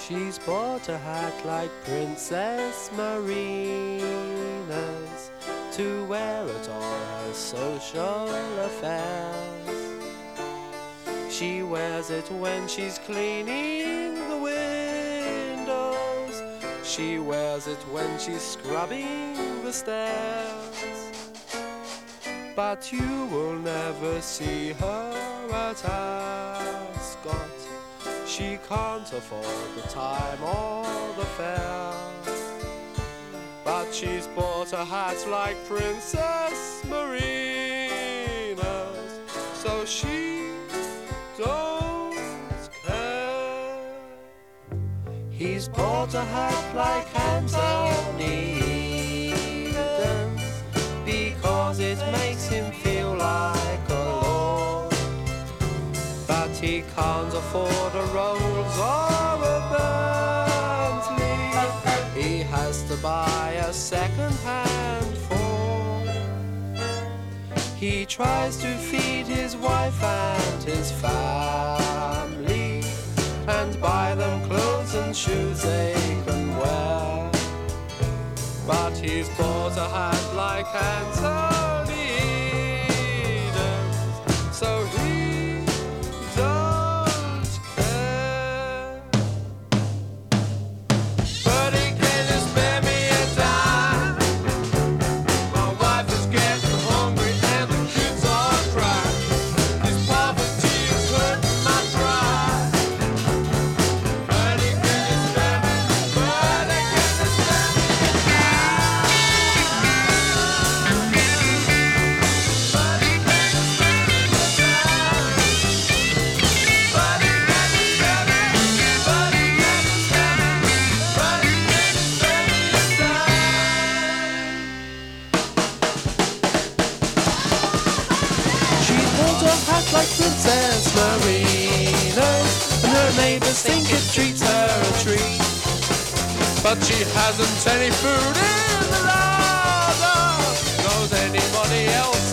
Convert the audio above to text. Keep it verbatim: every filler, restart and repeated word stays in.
She's bought a hat like Princess Marina's to wear at all her social affairs. She wears it when she's cleaning the windows. She wears it when she's scrubbing the stairs. But you will never see her at Ascot. She can't afford the time or the fare. But she's bought a hat like Princess Marina's, so she don't care. He's bought a hat like Anthony Eden's because it makes him feel like a lord. But he can't afford a Rolls or a Bentley. He has to buy a second-hand Ford. He tries to feed his wife and his family and buy them clothes and shoes they can wear. But he's bought a hat like Anthony Eden's, so he don't care. But he can't spare me a dime. My wife is getting hungry and the kids are crying. This poverty is hurting my pride. But he can't spare me, but he can't spare me a dime. But he can't spare me a dime. But he can't spare me, but he can't spare me, but he can't spare me a dime. She's bought a hat like Princess Marina's, and her neighbors think it treats her a treat. But she hasn't any food in the larder. Knows anybody else